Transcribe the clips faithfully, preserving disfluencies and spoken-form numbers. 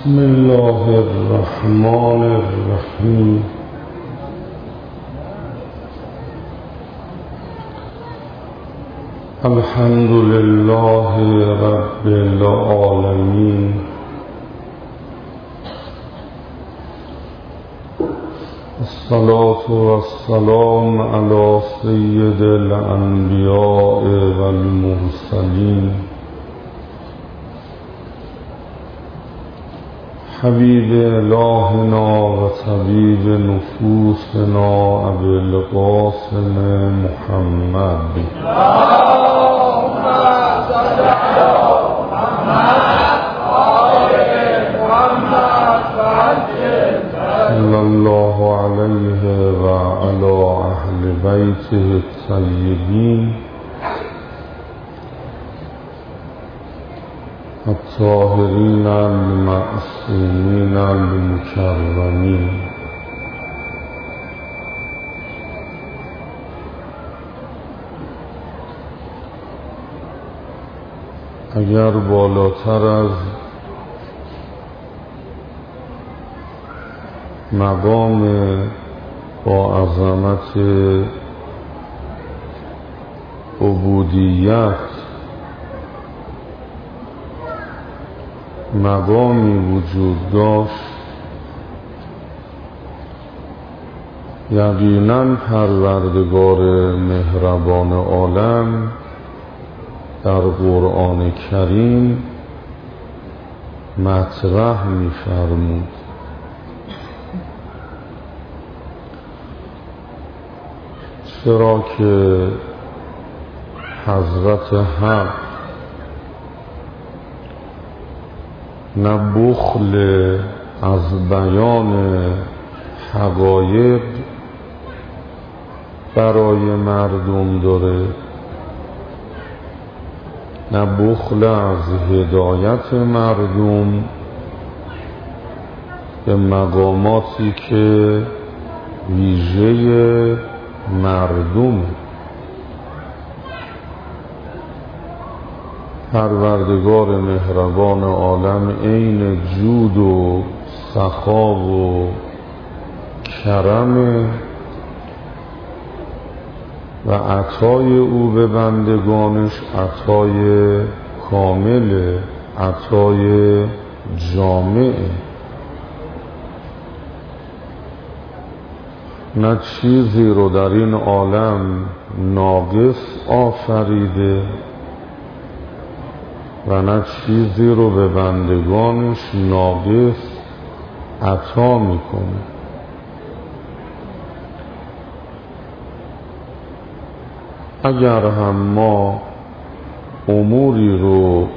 بسم الله الرحمن الرحیم. الحمد لله رب العالمین. الصلاة والسلام علی سید الانبیاء والمرسلین حبیب الهنا و طبیب نفوسنا ابی القاسم محمد اللهم صل علی محمد آل محمد صلی الله علیه و علی اهل بیته الطیبین الطاهرین المعصومین المکرمین. اگر بالاتر از مقام با عظمت عبودیت مقامی وجود داشت، یقیناً پروردگار مهربان عالم در قرآن کریم مطرح می‌فرمود. چرا که حضرت حق نه بخل از بیان حقایق برای مردم داره، نه بخل از هدایت مردم به مقاماتی که ویژه مردم. پروردگار مهربان عالم عین جود و سخا و کرم و عطای او به بندگانش عطای کامل، عطای جامع. نه چیزی رو در این عالم ناقص آفریده و نه چیزی رو به بندگانش ناقص عطا میکنه. اگر هم ما اموری رو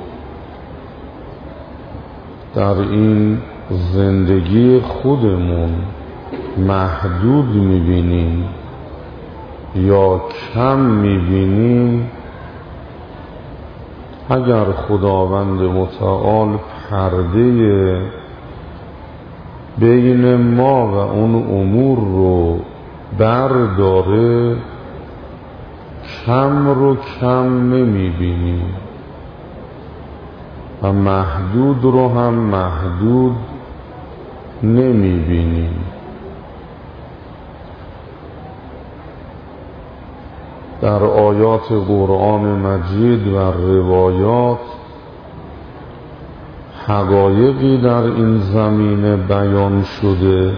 در این زندگی خودمون محدود میبینیم یا کم میبینیم، اگر خداوند متعال پرده بین ما و اون امور رو برداره، کم رو کم نمیبینیم و محدود رو هم محدود نمیبینیم. در آیات قرآن مجید و روایات حقایقی در این زمینه بیان شده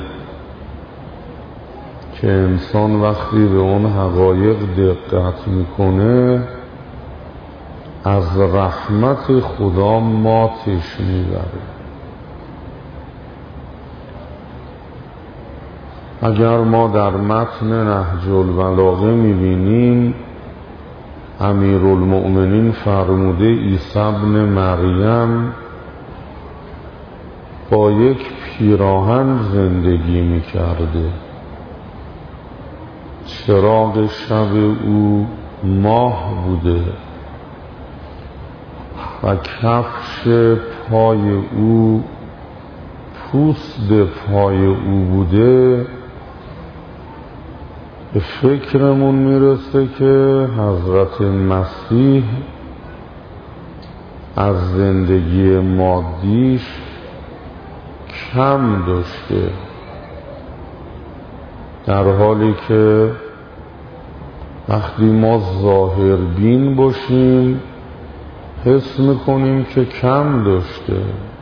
که انسان وقتی به اون حقایق دقت میکنه از رحمت خدا ماتش میبره. اگر ما در متن نهج البلاغه میبینیم امیرالمؤمنین فرموده عیسی ابن مریم با یک پیراهن زندگی میکرده، چراغ شب او ماه بوده و کفش پای او پوست پای او بوده. به فکرمون میرسه که حضرت مسیح از زندگی مادیش کم داشته، در حالی که وقتی ما ظاهر بین باشیم حس میکنیم که کم داشته،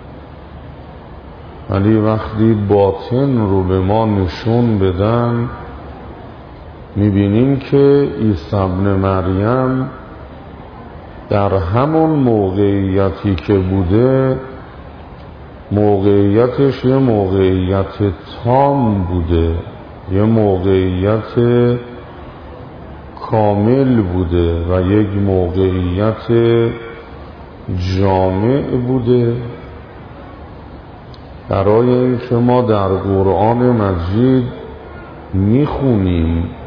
ولی وقتی باطن رو به ما نشون بدن میبینیم که عیسی ابن مریم در همون موقعیتی که بوده موقعیتش یه موقعیت تام بوده، یه موقعیت کامل بوده و یک موقعیت جامع بوده. برای اینکه ما در قرآن مجید میخونیم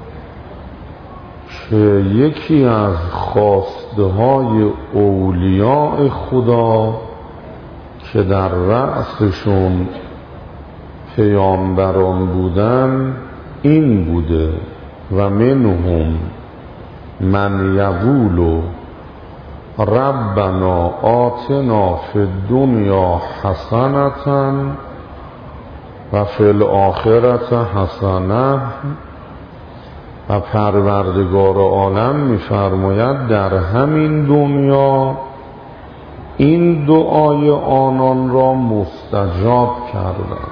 که یکی از خواسته های اولیاء خدا که در رأسشون پیامبران بودن این بوده و منهم من یقول ربنا آتنا فی الدنیا حسنة و فی الآخرة حسنة. و پروردگار عالم می‌فرماید در همین دنیا این دعای آنان را مستجاب کردم.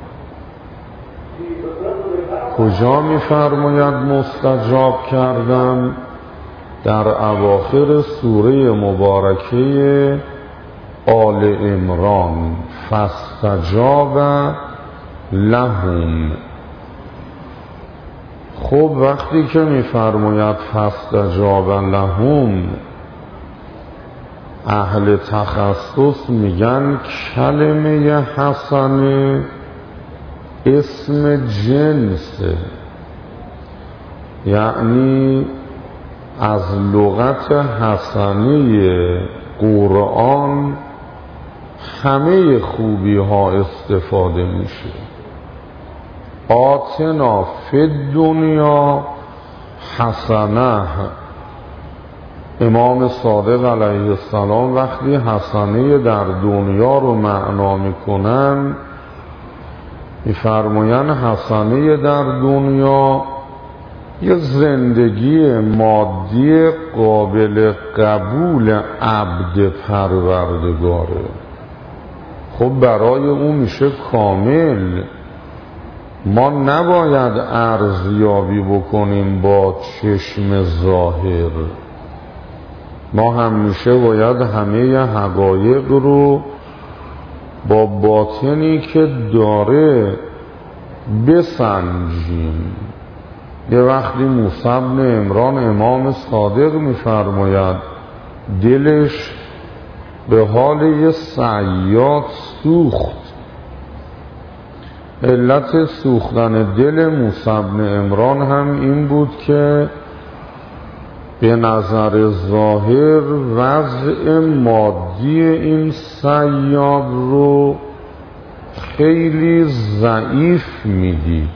کجا می‌فرماید مستجاب کردم؟ در اواخر سوره مبارکه آل عمران، فاستجاب لهم. خب وقتی که می‌فرماید فاستجاب لهم، اهل تخصص میگن کلمه حسنه اسم جنسه، یعنی از لغت حسنه قرآن همه خوبی ها استفاده میشه. آتنا فی الدنیا حسنه. امام صادق علیه السلام وقتی حسنه در دنیا رو معنا میکنن میفرماین حسنه در دنیا یه زندگی مادی قابل قبول عبد پروردگاره. خب برای اون میشه کامل. ما نباید ارزیابی بکنیم با چشم ظاهر، ما همیشه باید همه حقایق رو با باطنی که داره بسنجیم. یه وقتی موسی بن عمران امام صادق میفرماید دلش به حال یه صیاد سوخت. علت سوختن دل موسی بن عمران هم این بود که به نظر ظاهر وضع مادی این صیاد رو خیلی ضعیف میدید،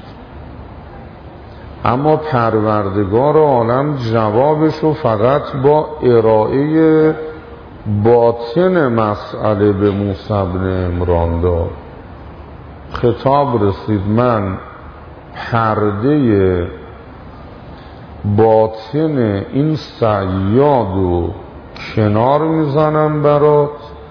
اما پروردگار عالم جوابش رو فقط با ارائه باطن مسئله به موسی بن عمران داد. خطاب رسید من پرده باطن این صیاد رو کنار میزنم برات،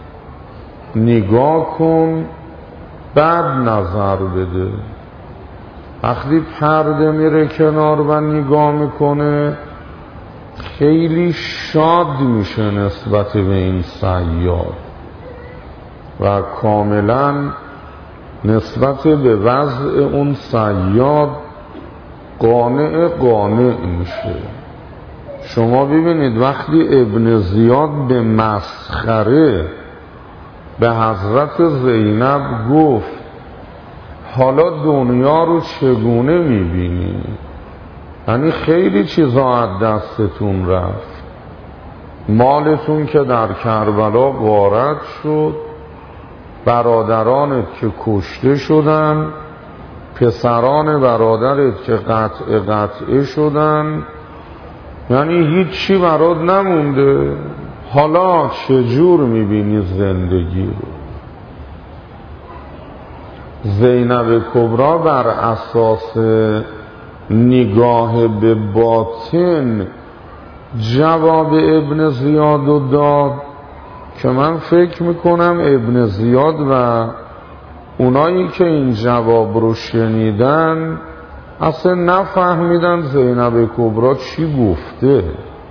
نگاه کن بعد نظر بده. وقتی پرده میره کنار و نگاه میکنه خیلی شاد میشه نسبت به این صیاد و کاملا نسبت به وضع اون صیاد قانع قانع میشه. شما ببینید وقتی ابن زیاد به مسخره به حضرت زینب گفت حالا دنیا رو چگونه میبینی؟ یعنی خیلی چیزا از دستتون رفت، مالتون که در کربلا غارت شد، برادرانت که کشته شدن، پسران برادرت که قطع قطعه شدن، یعنی هیچی برات نمونده. حالا چجور میبینی زندگی رو؟ زینب کبرا بر اساس نگاه به باطن جواب ابن زیاد رو داد که من فکر میکنم ابن زیاد و اونایی که این جواب رو شنیدن اصلا نفهمیدن زینب کبرا چی گفته.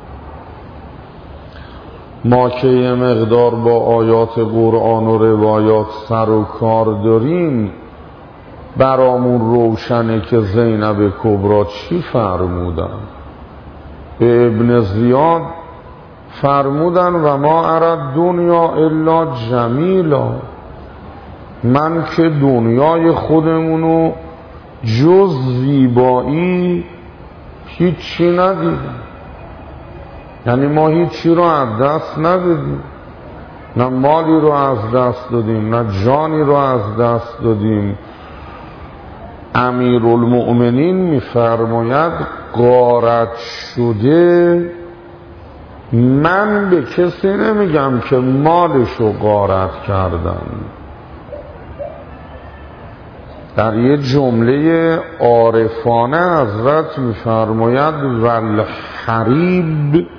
ما که یه مقدار با آیات قرآن و روایات سر و کار داریم برامون روشنه که زینب کبرا چی فرمودن. به ابن زیاد فرمودن و ما ارد دنیا الا جمیلا، من که دنیای خودمونو جز زیبایی هیچی ندیدم. یعنی ما هیچی رو از دست ندادیم، نه مالی رو از دست دادیم، نه جانی رو از دست دادیم. امیرالمؤمنین میفرماید غارت شده، من به کسی نمیگم که مالشو غارت کردن. در یه جمله عارفانه حضرت میفرماید والحریب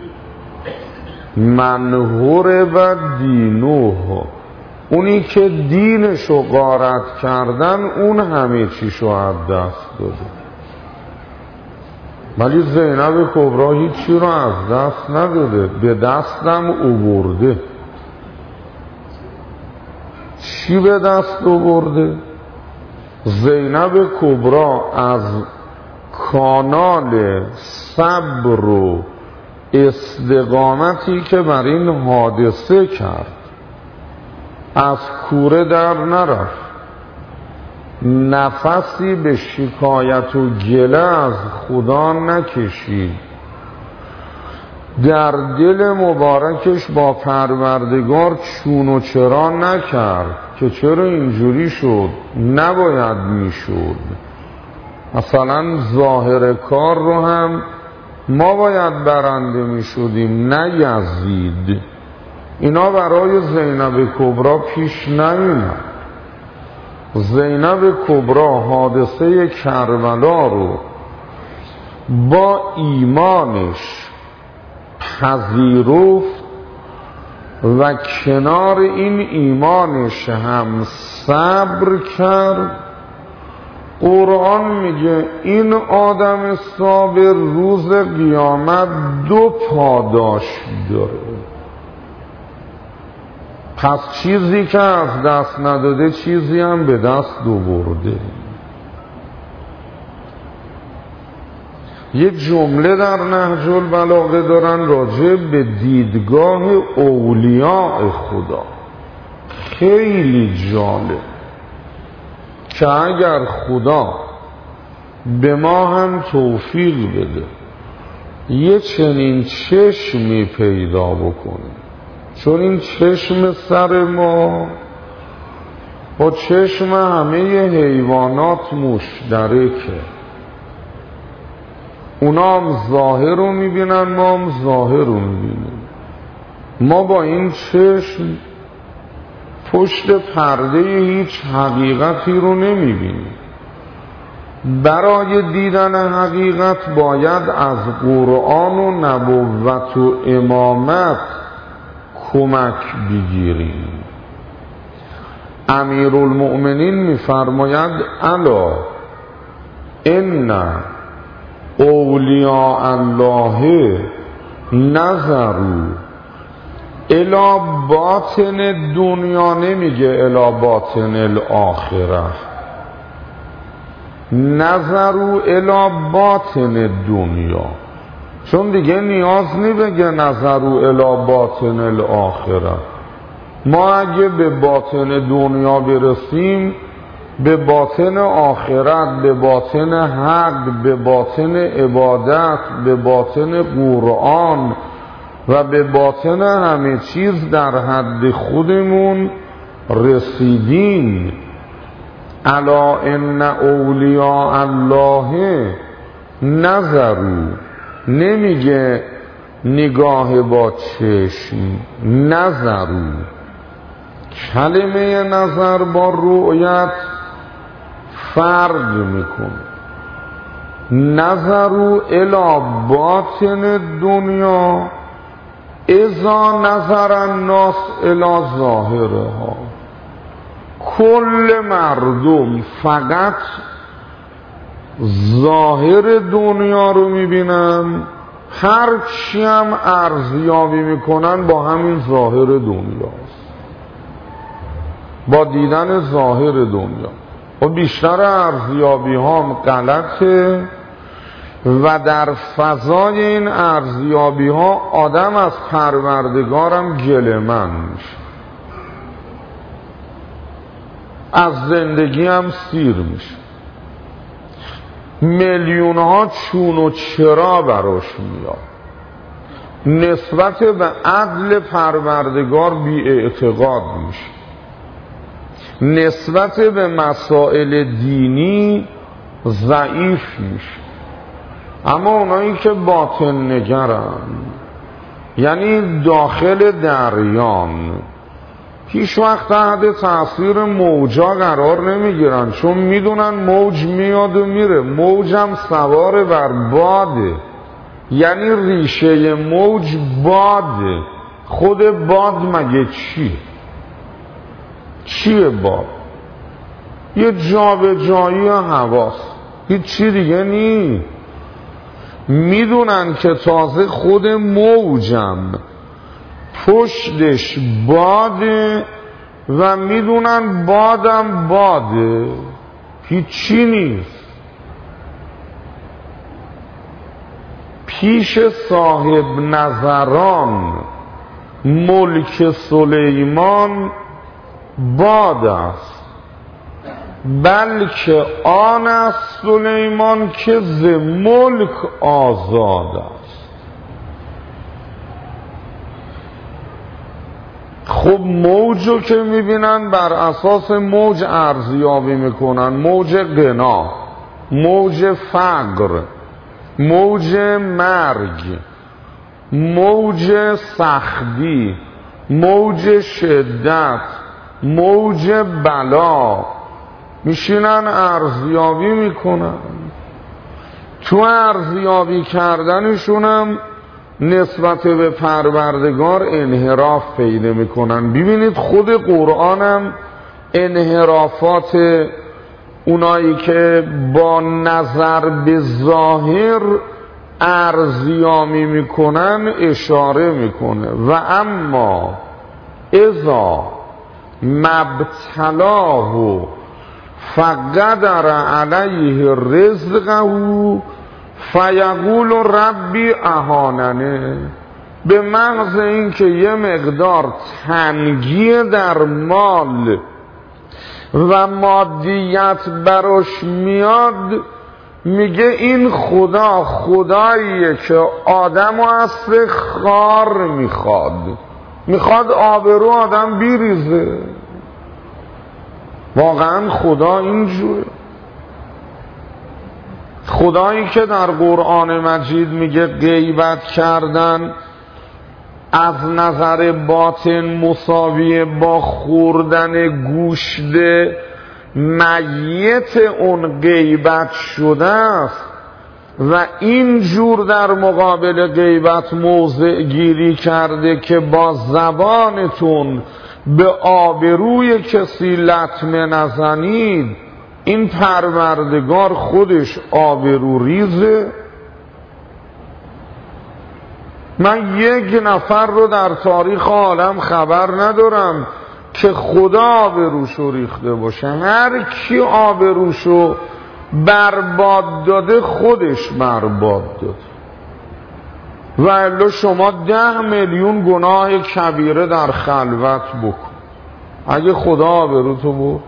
من هرب دینوه، اونی که دینشو غارت کردن اون همه چیشو از دست داده. ولی زینب کبرا هیچی رو از دست نداده، به دستم آورده. چی به دست آورده؟ زینب کبرا از کانال صبر و استقامتی که بر این حادثه کرد از کوره در نرفت، نفسی به شکایت و گله از خدا نکشید، در دل مبارکش با پروردگار چون و چرا نکرد که چرا اینجوری شد، نباید میشد. مثلا ظاهر کار رو هم ما باید برنده میشدیم نه یزید. اینا برای زینب کبرا پیش نمیاد. زینب کبرا حادثه کربلا رو با ایمانش پذیرفت و کنار این ایمانش هم صبر کرد. قرآن میگه این آدم صابر روز قیامت دو پاداش داره. پس چیزی که از دست نداده چیزی هم به دست آورده. یک جمله در نهج البلاغه دارن راجع به دیدگاه اولیاء خدا، خیلی جالب، که اگر خدا به ما هم توفیق بده یه چنین چشمی پیدا بکنه، چون این چشم سر ما با چشم همه حیوانات مشترکه. اونا هم ظاهر رو میبینن، ما هم ظاهر رو میبینیم. ما با این چشم پشت پرده هیچ حقیقتی رو نمیبینیم. برای دیدن حقیقت باید از قرآن و نبوت و امامت کمک بگیریم. امیرالمؤمنین میفرماید الا ان اولیاء الله نظروا الی باطن دنیا، نمیگه الی باطن الاخره، نظروا الی باطن دنیا، چون دیگه نیاز نی بگه نظروا الی باطن الاخره. ما اگه به باطن دنیا برسیم، به باطن آخرت، به باطن حق، به باطن عبادت، به باطن قرآن و به باطن همه چیز در حد خودمون رسیدیم. الا ان اولیاء الله نظروا، نمیگه نگاه با چشم، نظروا. کلمه نظر با رؤیت فرق میکنه. نظروا الی باطن دنیا اذا نظر الناس الی ظاهرها. کل مردم فقط ظاهر دنیا رو میبینن، هر چی هم ارزیابی میکنن با همین ظاهر دنیاست، با دیدن ظاهر دنیا. و بیشتر ارزیابی ها هم غلطه و در فضای این ارزیابی ها آدم از پروردگارم گله‌مند میشه، از زندگی هم سیر میشه، میلیون ها چون و چرا براش میاد، نسبت به عدل پروردگار بی اعتقاد میشه، نسبت به مسائل دینی ضعیف میشه. اما اونایی که باطن نگرن، یعنی داخل دریان، هیچ وقت تحت تاثیر موجا قرار نمیگیرن، چون میدونن موج میاد و میره. موج هم سوار بر باده، یعنی ریشه موج باده. خود باد مگه چی؟ چیه باد؟ یه جابجایی هواست، هیچ چی دیگه نی. میدونن که تازه خود موجم پشتش باده و میدونن بادم باده، هیچی نیست. پیش صاحب نظران ملک سلیمان باد است، بلکه آن است سلیمان که ز ملک آزاد است. خب موجو که میبینن بر اساس موج ارزیابی میکنن، موج غنا، موج فقر، موج مرگ، موج سختی، موج شدت، موج بلا، میشینن ارزیابی میکنن. تو ارزیابی کردنشونم نسبت به پروردگار انحراف پیدا میکنن. ببینید خود قرآنم انحرافات اونایی که با نظر به ظاهر ارزیابی میکنن اشاره میکنه. و اما اذا مبتلاه فقدر علیه رزقه فیقول ربی اهاننه. به محض اینکه یه مقدار تنگی در مال و مادیت براش میاد، میگه این خدا خداییه که آدم از خار میخواد، میخواد آبرو آدم بیریزه. واقعا خدا اینجوره. خدایی که در قرآن مجید میگه غیبت کردن از نظر باطن مساویه با خوردن گوشت میت اون غیبت شده است، و اینجور در مقابل غیبت موضع گیری کرده که با زبانتون به آبروی کسی لطمه نزنید، این پروردگار خودش آبرو ریزه. من یک نفر رو در تاریخ عالم خبر ندارم که خدا آبروشو ریخته باشه. هر کی آبروشو برباد داده خودش برباد داده. و الا شما ده میلیون گناه کبیره در خلوت بکن، اگه خدا آبروتو برد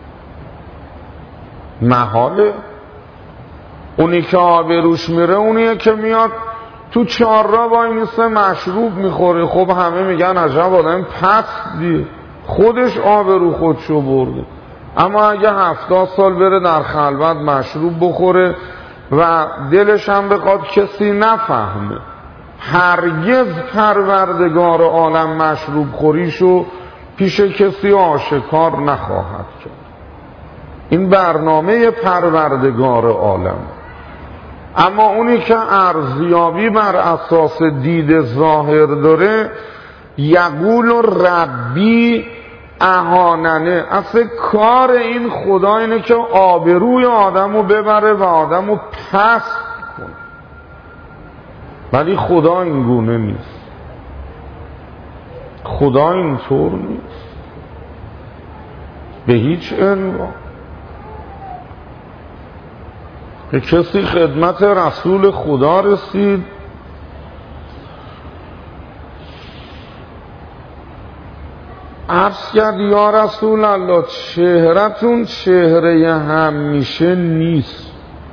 محاله. اونی که آبروش میره اونیه که میاد تو چهارراه وای میسته مشروب میخوره. خب همه میگن عجب آدم پستی، خودش آبرو خودشو برده. اما اگه هفتاد سال بره در خلوت مشروب بخوره و دلش هم بخواد کسی نفهمه، هرگز پروردگار عالم مشروب خوریشو پیش کسی آشکار نخواهد کرد. این برنامه پروردگار عالم. اما اونی که ارزیابی بر اساس دید ظاهر داره، یقول ربی اهاننه، اصلا کار این خدا اینه که آبروی آدمو ببره و آدمو پست کنه. ولی خدا این گونه نیست، خدا اینطور نیست به هیچ عنوان. که کسی خدمت رسول خدا رسید، عرض کرد یا رسول الله چهرتون چهره همیشه نیست.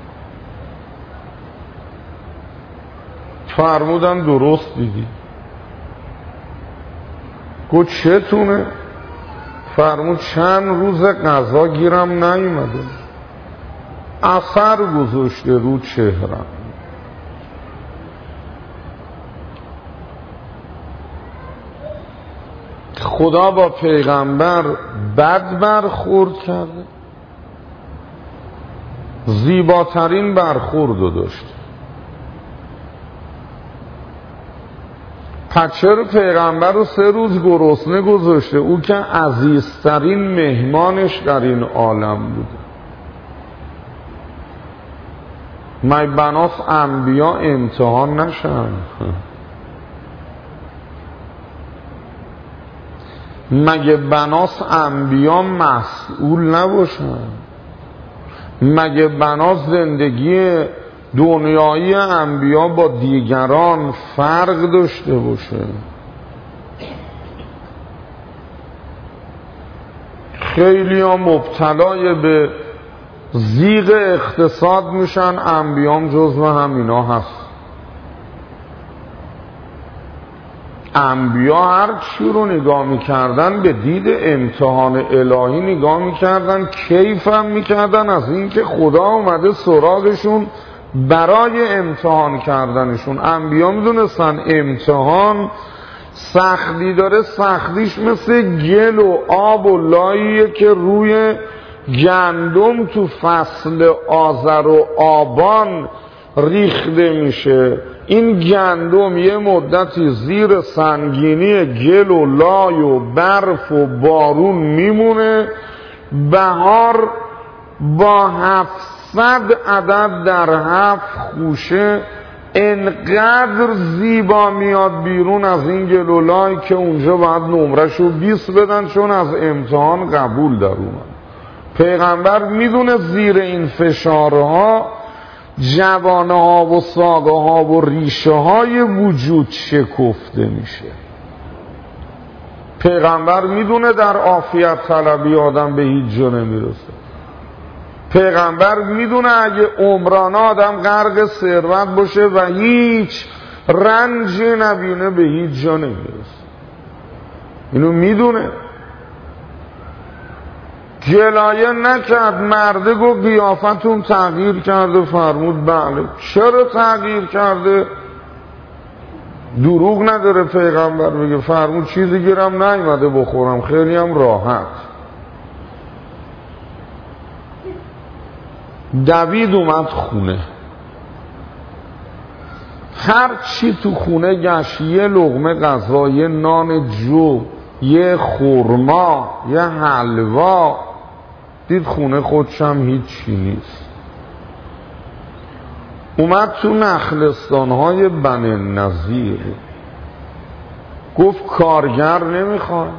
فرمودن درست دیدی. گفت چتونه؟ فرمود چند روز قضا گیرم نیومده، اثر گذاشته رو چهرم. خدا با پیغمبر بد برخورد کرده، زیباترین برخورد داشت. پس چرا پیغمبر رو سه روز گرسنه گذاشته؟ او که عزیزترین مهمانش در این عالم بوده. مگه بناس انبیا امتحان نشن؟ مگه بناس انبیا مسئول نباشن؟ مگه بناس زندگی دنیایی انبیا با دیگران فرق داشته باشه؟ خیلی ها مبتلای به زیغ اقتصاد میشن، انبیام جزو همینا هست. انبیا هر چی رو نگاه میکردن به دید امتحان الهی نگاه میکردن، کیفم میکردن از اینکه خدا اومده سراغشون برای امتحان کردنشون. انبیا میدونستن امتحان سختی داره، سختیش مثل گل و آب و لاییه که روی گندم تو فصل آذر و آبان ریخته میشه. این گندم یه مدتی زیر سنگینی گل و لای و برف و بارون میمونه، بهار با هفتصد عدد در هفت خوشه انقدر زیبا میاد بیرون از این گل و لای که اونجا باید نمرشو بیست بدن، چون از امتحان قبول در اومد. پیغمبر میدونه زیر این فشارها جوانه ها و ساقه ها و ریشه های وجود شکفته میشه. پیغمبر میدونه در عافیت طلبی آدم به هیچ جا نمیرسه. پیغمبر میدونه اگه عمران آدم غرق ثروت باشه و هیچ رنجی نبینه به هیچ جا نمیرسه. اینو میدونه. گلایه نکرد، مرده گفت قیافتون تغییر کرده. فرمود بله. چرا تغییر کرده؟ دروغ نداره پیغمبر بگه. فرمود چیزی گیرم نیومده بخورم، خیلی هم راحت. دوید اومد خونه، هر چی تو خونه گشت، یه لقمه غذا، یه نان جو، یه خورما، یه حلوا، دید خونه خودشم هیچی نیست. اومد تو نخلستان‌های بنی نظیر، گفت کارگر نمیخواد.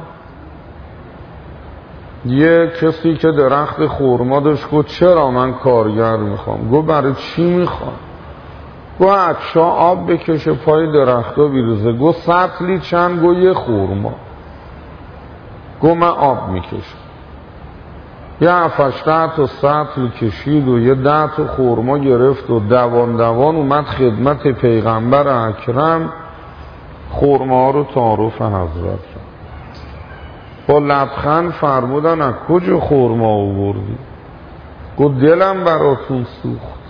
یه کسی که درخت خورما داشت گفت چرا من کارگر میخوام؟ گفت برای چی میخوام؟ گفت اچھا آب بکشه پای درختا بیروزه. گفت سطلی چند؟ گفت یه خورما. گفت من آب میکشم. یه هفتش ده تا سطل کشید و یه ده تا خورما گرفت و دوان دوان اومد خدمت پیغمبر اکرم، خورما رو تعارف حضرت شد. با لبخند فرمودن از کجا خورما آوردی؟ گفت دلم براتون سوخت،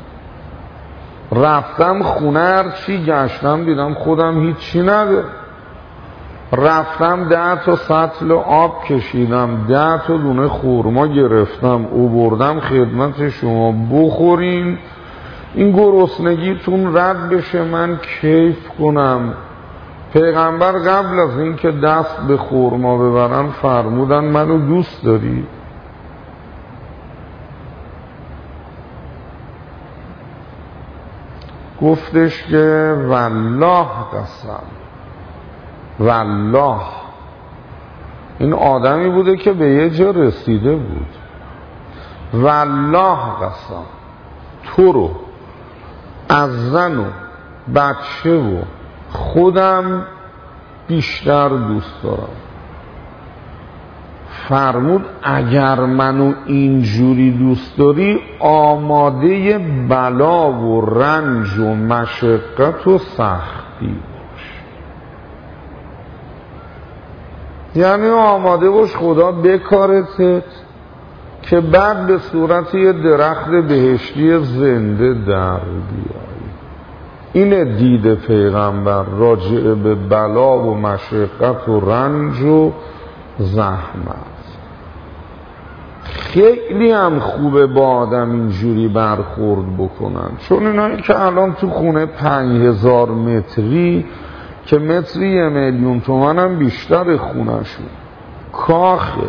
رفتم خونه هر چی گشتم دیدم خودم هیچی نداره. رفتم ده تا سطل آب کشیدم، ده تا دونه خورما گرفتم اووردم خدمت شما بخورین، این گرسنگیتون رد بشه، من کیف کنم. پیغمبر قبل از این که دست به خورما ببرن فرمودن منو دوست داری؟ گفتش که والله قسم، والله. این آدمی بوده که به یه جا رسیده بود. والله قسم تو رو از زن و بچه و خودم بیشتر دوست دارم. فرمود اگر منو اینجوری دوست داری آماده بلا و رنج و مشقت و سختی باش. یعنی آماده باش خدا بکارتت که بعد به صورت یه درخت بهشتی زنده در بیایی. اینه دید پیغمبر راجع به بلا و مشقت و رنج و زحمت. خیلی هم خوبه با آدم اینجوری برخورد بکنن، چون اینایی که الان تو خونه پنج هزار متری که متری یه میلیون تومن هم بیشتر خونهشون کاخه،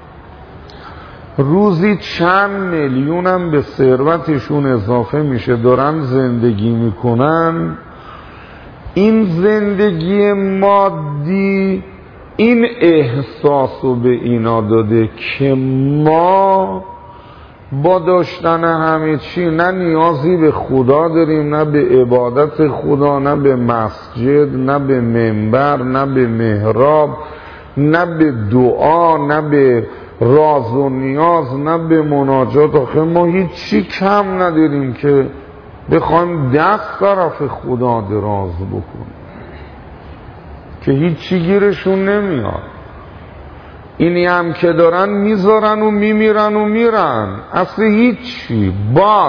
روزی چند میلیون هم به ثروتشون اضافه میشه، دارن زندگی میکنن. این زندگی مادی این احساس رو به اینا داده که ما با داشتن همه چی نه نیازی به خدا داریم، نه به عبادت خدا، نه به مسجد، نه به منبر، نه به محراب، نه به دعا، نه به راز و نیاز، نه به مناجات. آخه ما هیچی کم نداریم که بخوایم دست طرف خدا دراز بکنیم که هیچی گیرشون نمیاد. اینی هم که دارن میذارن و میمیرن و میرن، اصلا هیچی، باد.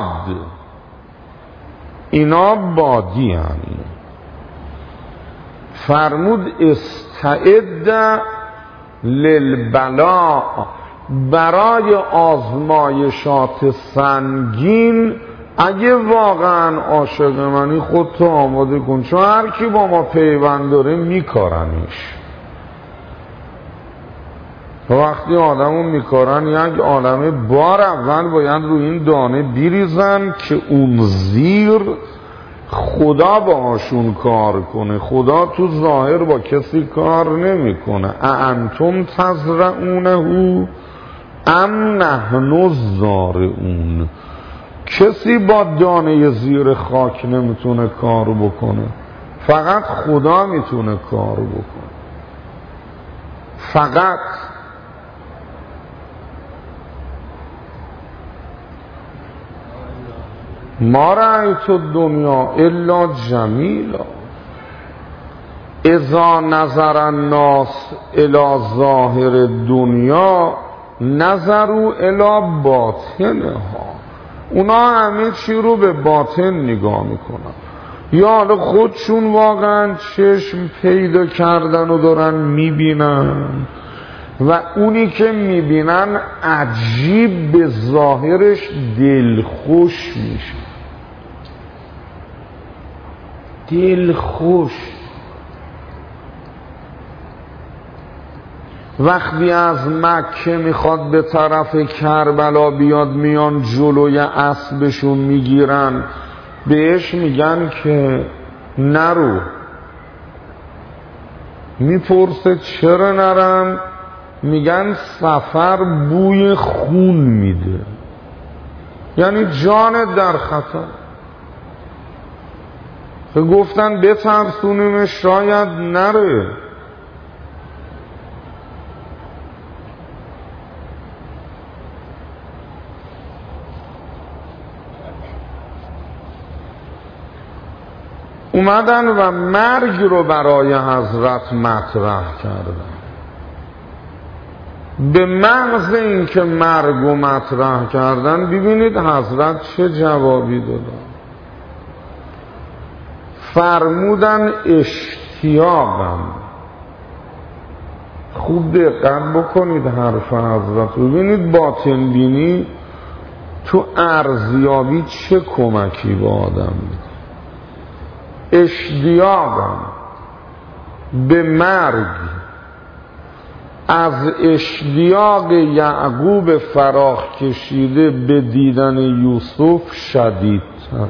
اینا بادی هنی. فرمود استعد للبلاء، برای آزمایشات سنگین اگه واقعا عاشق منی خودتو آماده کن، چون هر کی با ما پیوند داره میکارنش. وقتی آدمو میکارن یک عالمه بار اول باید روی این دانه بریزن که اون زیر خدا باهاشون کار کنه. خدا تو ظاهر با کسی کار نمیکنه. اانتم تزرعونه ام نحن الزارعون. کسی با دانه زیر خاک نمیتونه کار بکنه، فقط خدا میتونه کار بکنه. فقط ما رأیت الدنیا الا جمیلا اذا نظر الناس الی ظاهر الدنیا نظروا الی باطنها. اونا همه چی رو به باطن نگاه میکنن، یا حالا خودشون واقعا چشم پیدا کردن و دارن میبینن و اونی که میبینن عجیب به ظاهرش دلخوش میشه. دلخوش. وقتی از مکه میخواد به طرف کربلا بیاد، میان جلوی اسبشون میگیرن، بهش میگن که نرو. میپرسه چرا نرم؟ میگن سفر بوی خون میده، یعنی جان در خطر. گفتن بترسونیمش شاید نره. اومدن و مرگ رو برای حضرت مطرح کردن. به محض این که مرگ رو مطرح کردن، ببینید حضرت چه جوابی دادن. فرمودن اشتیاقم خوب دقت بکنید حرف حضرت. ببینید باطن بینی تو ارزیابی چه کمکی به آدم میده. اشتیاقم به مرگ از اشتیاق یعقوب فراخ کشیده به دیدن یوسف شدیدتر.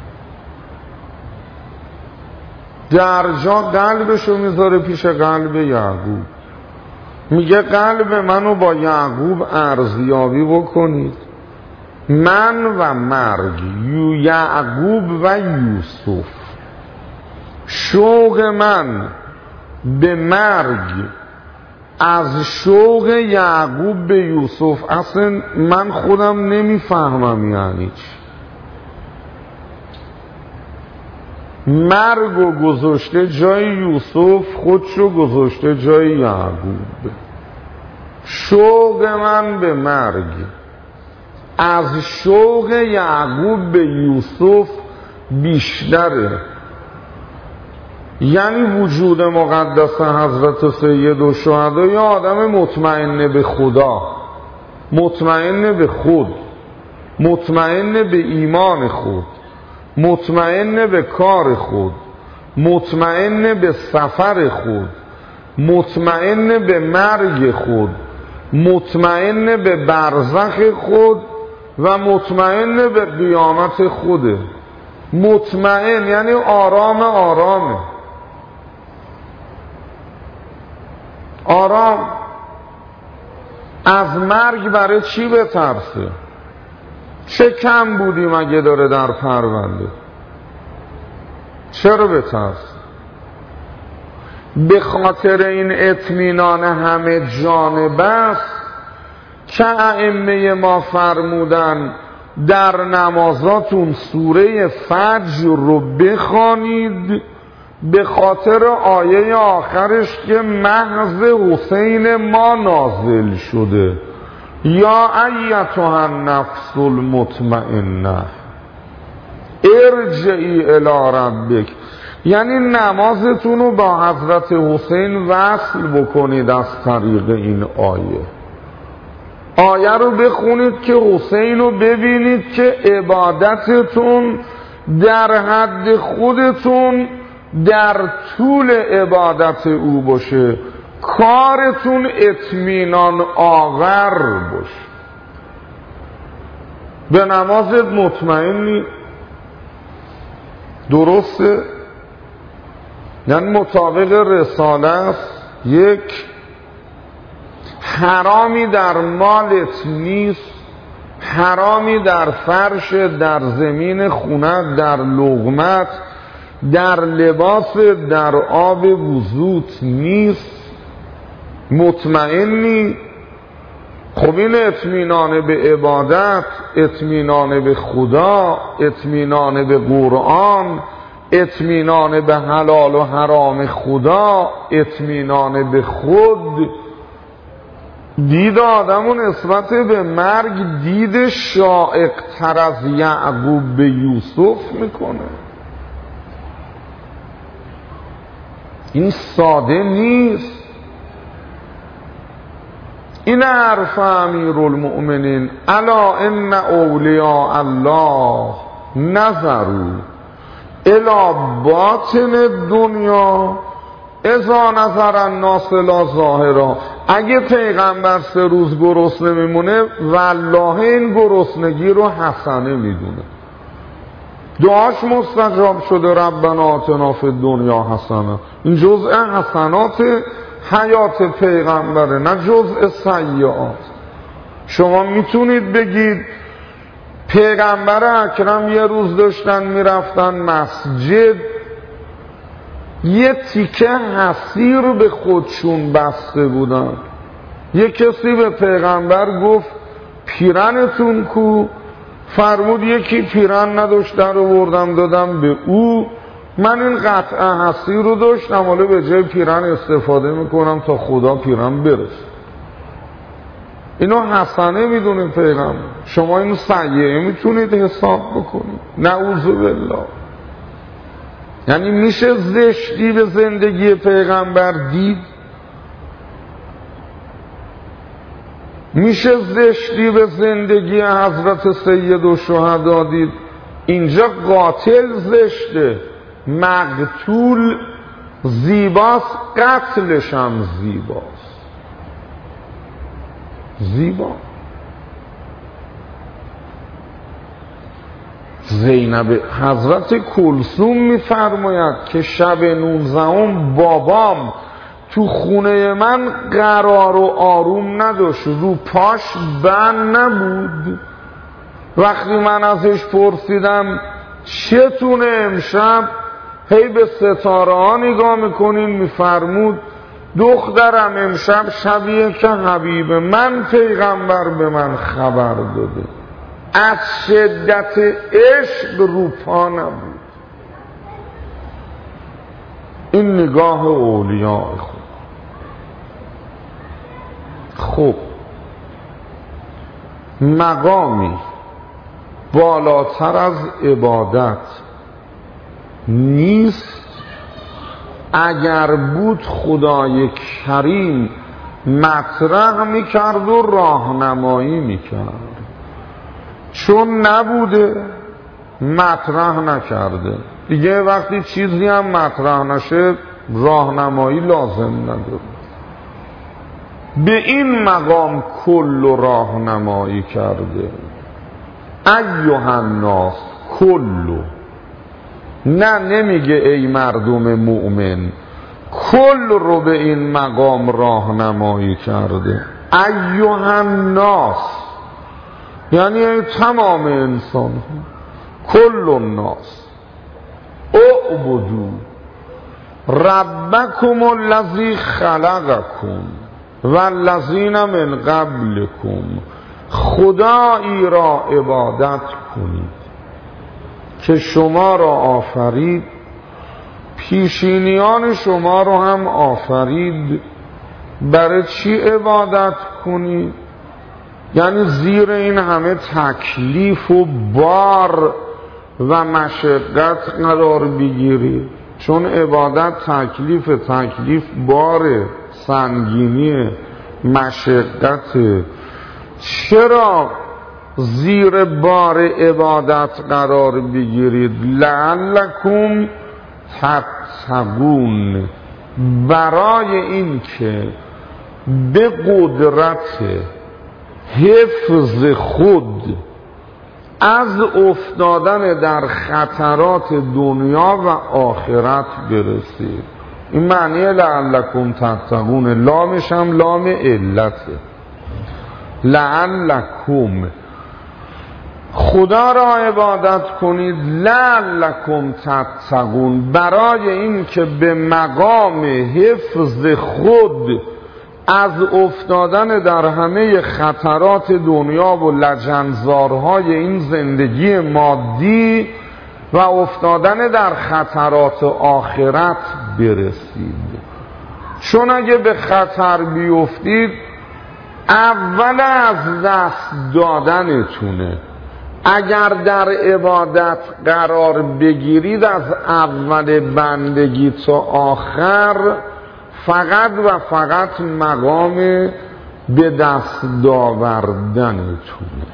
در جا قلبشو میذاره پیش قلب یعقوب، میگه قلب منو با یعقوب ارزیابی بکنید، من و مرگ، یعقوب و یوسف. شوق من به مرگ از شوق یعقوب به یوسف، اصلا من خودم نمیفهمم یعنی چی. مرگو گذاشته جای یوسف، خودشو گذاشته جای یعقوب. شوق من به مرگ از شوق یعقوب به یوسف بیشتره. یعنی وجود مقدس حضرت سید الشهدا یا آدم مطمئن به خدا، مطمئن به خود، مطمئن به ایمان خود، مطمئن به کار خود، مطمئن به سفر خود، مطمئن به مرگ خود، مطمئن به برزخ خود و مطمئن به قیامت خوده. مطمئن یعنی آرام آرامه، آرام. از مرگ برای چی بترسه؟ چه کم بودی مگه داره در پرونده؟ چرا بترسه؟ به خاطر این اطمینان همه جانبه است که ائمه ما فرمودن در نمازاتون سوره فجر رو بخوانید، به خاطر آیه آخرش که محض حسین ما نازل شده، یا ایتها النفس المطمئنه ارجعی الی ربک. یعنی نمازتون رو با حضرت حسین وصل بکنید از طریق این آیه. آیه رو بخونید که حسین رو ببینید که عبادتتون در حد خودتون در طول عبادت او باشه، کارتون اطمینان آور باشه. به نمازت مطمئنی؟ درسته؟ یعنی مطابق رساله است. یک، حرامی در مالت نیست، حرامی در فرش، در زمین خونت، در لقمت، در لباس، در آب وضوت نیست. مطمئنی؟ خب این اطمینان به عبادت، اطمینان به خدا، اطمینان به قرآن، اطمینان به حلال و حرام خدا، اطمینان به خود، دید آدمون نسبت به مرگ دید شائق تر از یعقوب به یوسف میکنه. این ساده نیست. این حرف امیرالمؤمنین الا ان اولیاء الله نظروا الی باطن الدنیا اذا نظر الناس لا ظاهرا. اگه پیغمبر سه روز گرسنه میمونه والله این گرسنگی رو حسنه میدونه، دعاش مستجاب شده ربنا آتنا فی الدنیا حسنه. این جزء حسنات حیات پیغمبره، نه جزء سیئات. شما میتونید بگید پیغمبر اکرم یه روز داشتن میرفتن مسجد، یه تیکه حصیر به خودشون بسته بودن. یه کسی به پیغمبر گفت پیرنتون کو؟ فرمود یکی پیرن نداشته رو بردم دادم به او، من این قطعه حصیر رو داشتم حالا به جای پیرن استفاده میکنم تا خدا پیرن برسه. اینو حسنه میدونه پیغمبر. شما اینو سیئه میتونید حساب بکنید؟ نعوذ بالله. یعنی میشه زشتی به زندگی پیغمبر دید؟ میشه زشتی به زندگی حضرت سید الشهدا دید؟ اینجا قاتل زشته، مقتول زیباست، قتلش هم زیباست. زیبا زینب حضرت کلثوم میفرماید که شب نوزدهم بابام تو خونه من قرار و آروم نداشت، رو پاش بند نبود. وقتی من ازش پرسیدم چتونه امشب، هی به ستاره ها نگاه میکنین، میفرمود دخترم امشب شبیه که حبیب من پیغمبر به من خبر داده. از شدت عشق رو پا نبود. این نگاه اولیاء خود. خب مقامی بالاتر از عبادت نیست. اگر بود خدای کریم مطرح میکرد و راهنمایی میکرد، چون نبوده مطرح نکرده دیگه. وقتی چیزی هم مطرح نشه راهنمایی لازم نداره. به این مقام کل راهنمایی کرده. ایها الناس کل، نه نمیگه ای مردم مؤمن، کل رو به این مقام راهنمایی کرده. ایها الناس یعنی تمام انسان ها، کل الناس اعبدوا ربکم الذی خلقکم والذین من قبلکم، خدایی را عبادت کنید که شما را آفرید، پیشینیان شما را هم آفرید. برای چی عبادت کنید؟ یعنی زیر این همه تکلیف و بار و مشقت قرار بگیرید. چون عبادت تکلیف تکلیف بار، سنگینی، مشقت. چرا زیر بار عبادت قرار بگیرید؟ لعلکم تتقون، برای این که به قدرت حفظ خود از افتادن در خطرات دنیا و آخرت برسید. این معنی لعلکم تتقون. لامش هم لام علته. لعلکم، خدا را عبادت کنید، لعلکم تتقون، برای این که به مقام حفظ خود از افتادن در همه خطرات دنیا و لجنزارهای این زندگی مادی و افتادن در خطرات آخرت برسید. چون اگه به خطر بیفتید اول از دست دادنتونه. اگر در عبادت قرار بگیرید از اول بندگی تا آخر فقط و فقط مقام به دست داوردنتونه.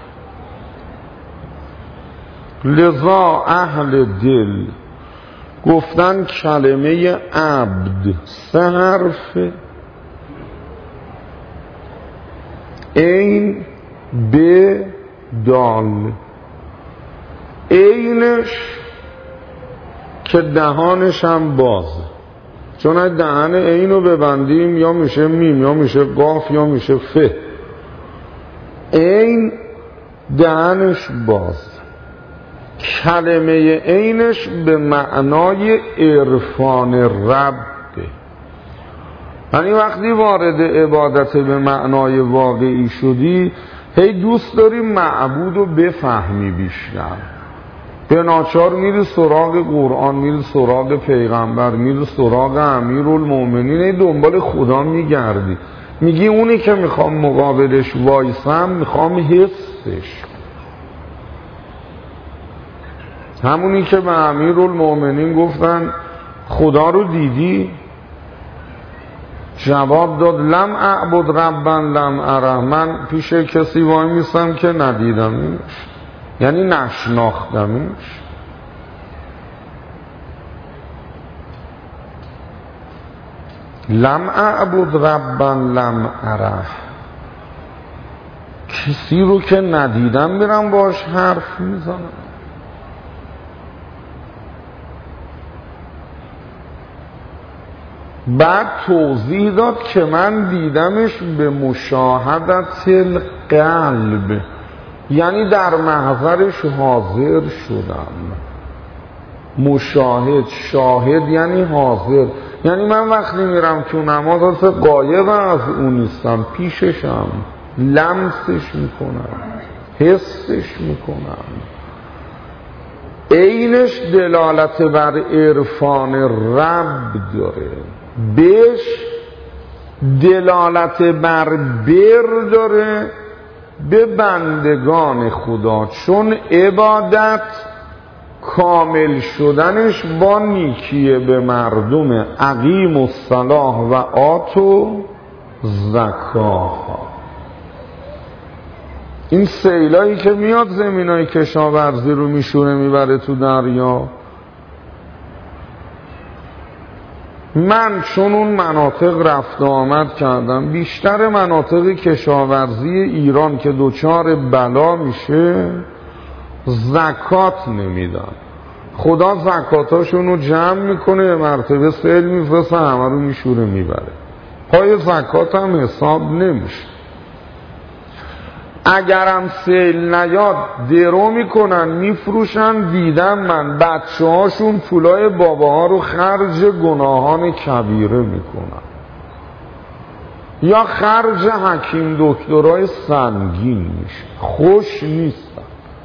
لذا اهل دل گفتن کلمه عبد سه حرفه، این به دال. اینش که دهانش هم بازه، چون دهن اینو ببندیم یا میشه میم یا میشه قاف یا میشه ف. این دهنش باز. کلمه اینش به معنای عرفان ربه. یعنی وقتی وارد عبادت به معنای واقعی شدی هی دوست داری معبود رو بفهمی بیشتر. به ناچار میری سراغ قرآن، میری سراغ پیغمبر، میری سراغ امیرالمومنین، ای دنبال خدا میگردی. میگی اونی که میخوام مقابلش وایسم میخوام حسش. همونی که به امیرالمومنین گفتن خدا رو دیدی؟ جواب داد لم اعبد ربا لم اره، من پیش کسی وای میستم که ندیدمش، یعنی نشناختمش. لم اعبد ربا لم اره، کسی رو که ندیدم میرم باش حرف میزنم. بعد توضیح داد که من دیدمش به مشاهدت القلب، یعنی در محضرش حاضر شدم. مشاهد، شاهد یعنی حاضر، یعنی من وقتی میرم تو نماز اصلا غایب از اون نیستم، پیششم، لمسش میکنم، حسش میکنم. عینش دلالت بر عرفان رب داره، بهش دلالت بر بر داره به بندگان خدا، چون عبادت کامل شدنش با نیکیه به مردم. اقیم الصلاة و آتو زکاة. این سیلایی که میاد زمینای کشاورزی رو میشونه میبره تو دریا، من چون اون مناطق رفت آمد کردم، بیشتر مناطق کشاورزی ایران که دوچار بلا میشه زکات نمیدن. خدا زکاتاشون رو جمع میکنه، به مرتبه سیل میفرسته، همه رو میشوره میبره. پای زکات هم حساب نمیشه. اگرم سیل نیاد درو میکنن میفروشن. دیدم من بچه هاشون پولای بابا ها رو خرج گناهان کبیره میکنن یا خرج حکیم دکترای سنگین میشه. خوش نیستن.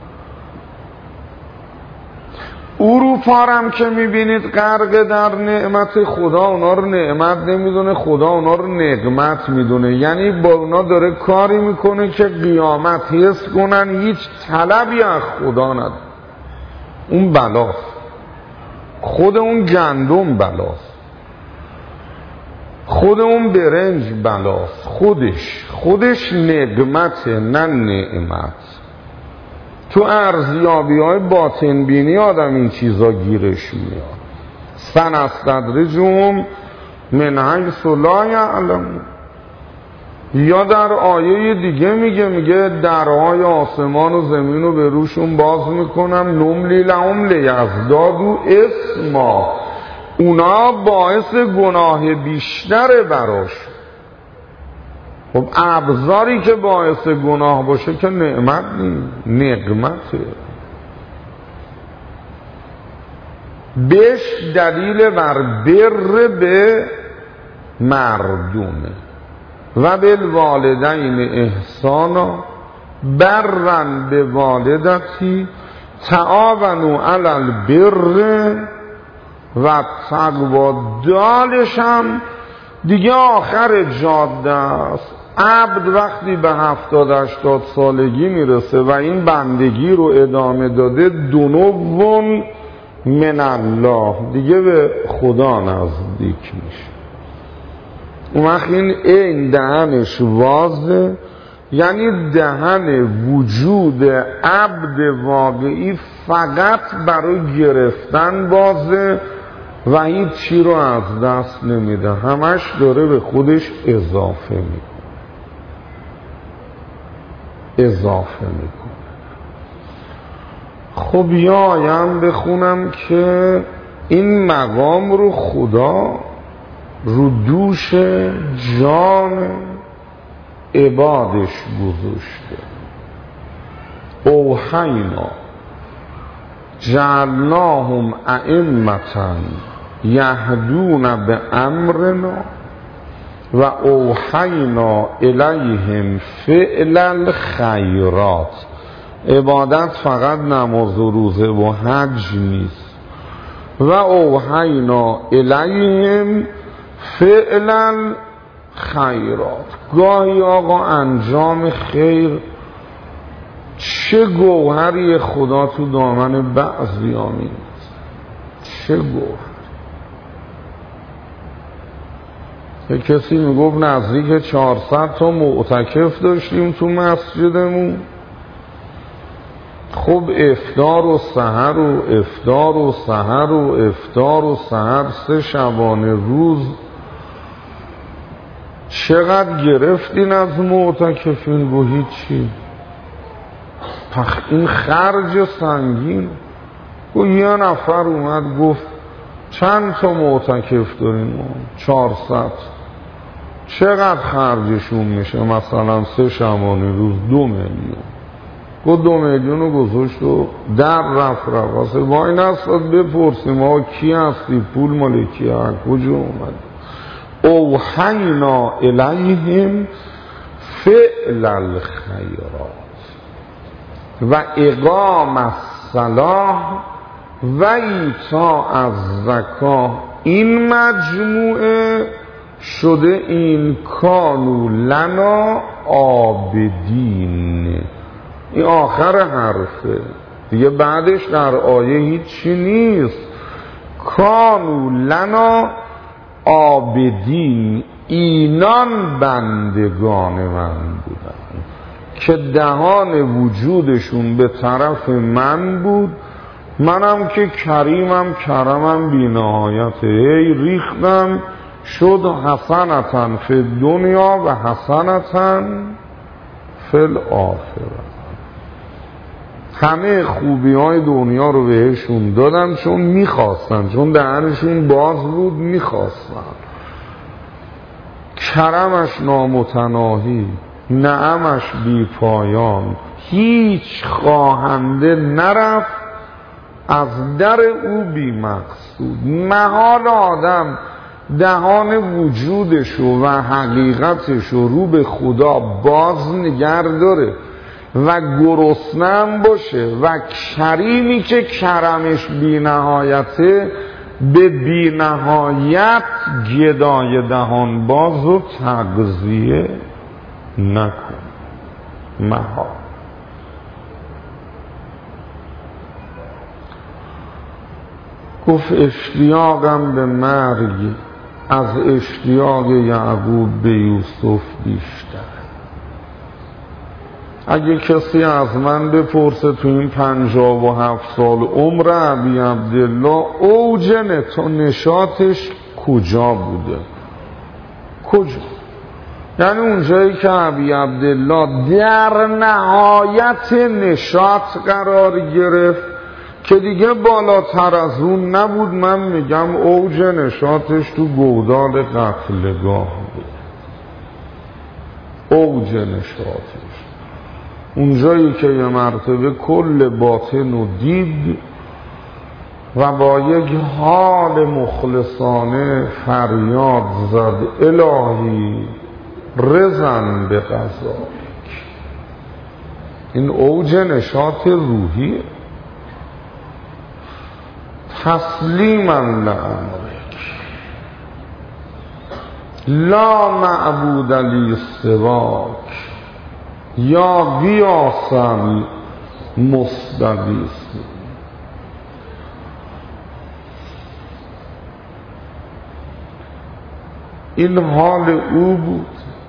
اروپا هم که میبینید غرق در نعمت، خدا اونا رو نعمت نمیدونه، خدا اونا رو نقمت میدونه. یعنی با اونا داره کاری میکنه که قیامت حس کنن هیچ طلبی از خدا نداره. اون بلاست، خود اون گندم بلاست، خود اون برنج بلاست، خودش خودش نقمته نه نعمت. تو ارزیابی های باطن بینی آدم این چیزا گیرش میاد. سنستدرجهم من حیث لا یعلمون. یا در آیه دیگه میگه میگه درهای آسمان و زمین رو به روشون باز میکنم نملی لهم لیزدادوا اثما. اونا باعث گناه بیشتر براش. خب ابزاری که باعث گناه باشه که نعمت نیست، نقمته. بهش دلیل بر بر به مردمه. و بالوالدین احسانا برن به والدتی تعاونوا علی البر و تقوا. دالش هم دیگه آخر جاده است. عبد وقتی به هفتاد هشتاد سالگی میرسه و این بندگی رو ادامه داده، دنوون من الله، دیگه به خدا نزدیک میشه. اون وقت این این دهنش وازه، یعنی دهن وجود عبد واقعی فقط برای گرفتن بازه و هیچ چی رو از دست نمیده، همش داره به خودش اضافه میکنه اضافه میکنه. خب یایم بخونم که این مقام رو خدا رو دوش جان عبادش گذاشته. اوحینا جعلناهم ائمة یهدون به امرنا و اوحینا الیهم فعل الخیرات. عبادت فقط نماز و روزه و حج نیست. و اوحینا الیهم فعل الخیرات. گاهی آقا انجام خیر چه گوهری خدا تو دامن بعضی آمید، چه گوهر. یه کسی میگفت نزدیک چهارصد تا معتکف داشتیم تو مسجدمون. خب افطار و سحر و افطار و سحر و افطار و سحر سه شبانه روز چقدر گرفتین از معتکفین؟ گو هیچی. پخ این خرج سنگین. گو یه نفر اومد گفت چند تا معتکف داریم؟ چهارصد. چقدر خرجشون میشه؟ مثلا سه شبانه روز دو میلیون. گو دو میلیون رو گذاشت و در رفت رفت واسه وای نستاد بپرسیم آقا کی هستی؟ پول مال کی هست؟ کجا اومد؟ اوحینا الیهم فعل الخیرات و اقام الصلاة و ایتاء الزکاة. این مجموعه شده این کانوا لنا عابدین. این آخر حرفه دیگه، بعدش در آیه هیچی نیست. کانوا لنا عابدین، اینان بندگان من بودن که دهان وجودشون به طرف من بود، منم که کریمم کرمم بی نهایته. هی ریختم شد حسنتن فی دنیا و حسنتن فی الاخره. همه خوبی های دنیا رو بهشون دادن چون میخواستن، چون دهنشون باز بود میخواستن. کرمش نامتناهی، نعمش بی پایان، هیچ خواهنده نرفت از در او بی مقصود. محال آدم دهان وجودشو و حقیقتشو رو به خدا باز نگه داره و گرسنه‌ام باشه و کریمی که کرمش بی نهایته به بی نهایت گدای دهان باز رو تغذیه نکن. محال. گفت اشتیاقم به مرگ از اشتیاق یعقوب به یوسف بیشتر. اگه کسی از من بپرسه تو این پنجاه و هفت سال عمر ابی عبدالله اوج نشاطش کجا بوده؟ کجا؟ یعنی اونجایی که ابی عبدالله در نهایت نشاط قرار گرفت که دیگه بالاتر از اون نبود، من میگم اوج نشاطش تو گودال قتلگاه بود. اوج نشاطش اونجایی که یه مرتبه کل باطن رو دید و با یک حال مخلصانه فریاد زد الهی رضا به قضایک. این اوج نشاط روحی. تسلیما لامرک لا معبود لی سواک یا غیاث المستغیث. این حال او بود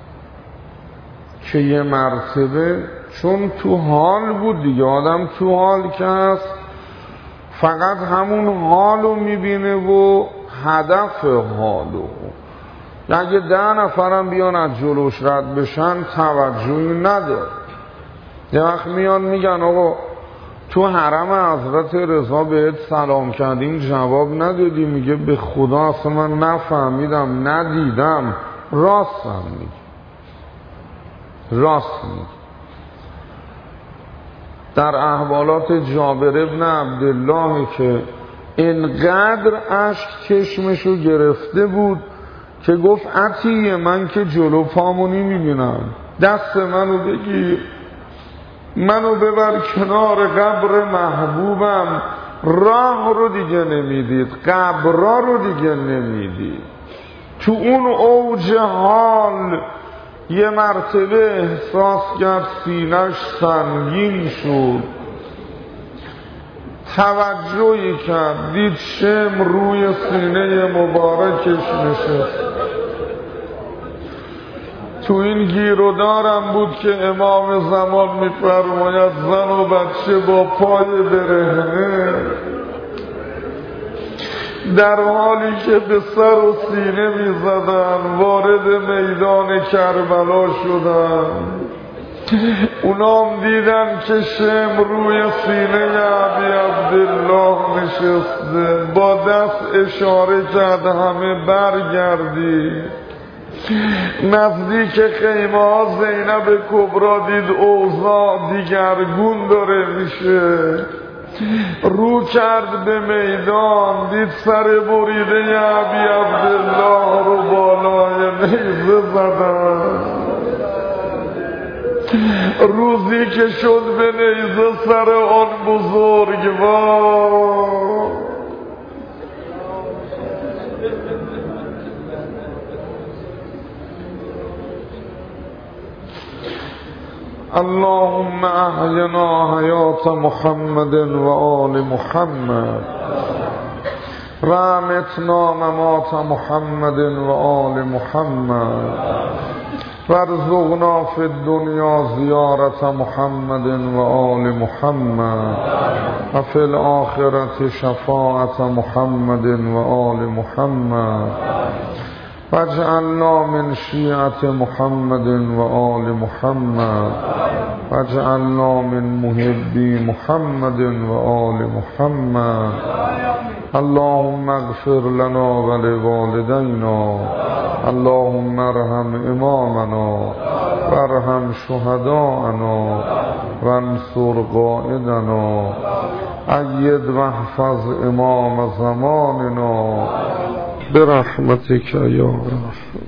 که یه مرتبه چون تو حال بود دیگه، آدم تو حال که هست فقط همون حالو میبینه و هدف حالو. اگه ده نفرم بیان از جلوش رد بشن توجهی نداره. یه وقت میان میگن آقا تو حرم حضرت رضا بهت سلام کردیم جواب ندادی، میگه به خدا اصلا من نفهمیدم ندیدم. راست هم میگه، راست میگه. در احوالات جابر ابن عبدالله که اینقدر اشک چشمشو گرفته بود که گفت عطیه من که جلو پامونی میبینم، دست منو بگیر منو ببر کنار قبر محبوبم. راه رو دیگه نمیدید، قبرا رو دیگه نمیدید. تو اون اوج حال یه مرتبه احساس کرد سینه‌اش سنگین شد، توجهی کرد، دید شم روی سینه مبارکش نشست. تو این گیر و دارم بود که امام زمان میفرماید زن و بچه با پای برهنه در حالی که به سر و سینه میزدن وارد میدان کربلا شدن. اونام دیدن که شم روی سینه ابی عبدالله نشسته، با دست اشاره کرد همه برگردید. نزدیک خیمه ها زینب کبرا دید اوضاع دیگرگون داره میشه، رو کرد به میدان، دید سر بریده ابی عبدالله رو بالای نیزه زدن. روزی که شد به نیزه سر آن بزرگوار، اللهم احینا حیات محمد و آل محمد و امتنا ممات محمد و آل محمد وارزقنا فی الدنیا زیارت محمد و آل محمد و فی الآخرة شفاعت محمد و آل محمد واجعلنا من شیعة محمد و آل محمد واجعلنا من محبی محمد و آل محمد. اللهم اغفر لنا ولوالدينا، اللهم ارحم امامنا وارحم شهداءنا وانصر قائدنا، اید واحفظ امام زماننا برحمتك یا رحمن.